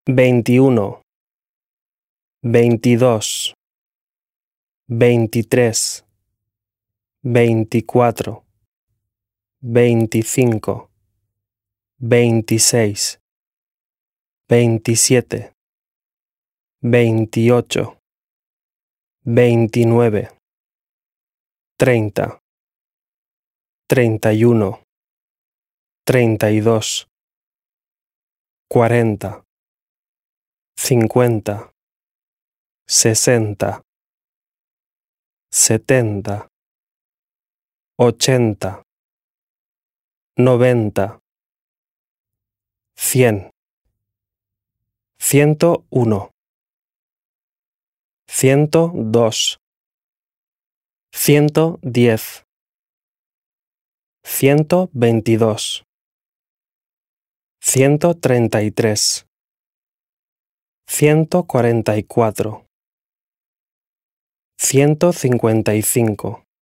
21, 22, 23, 24, 25, 26, 27, 28, 29, 30, 31, 32, 40, 50, 60, 70, 80, 90, 100, 101, 102, 110, 122, 133, 144, 155,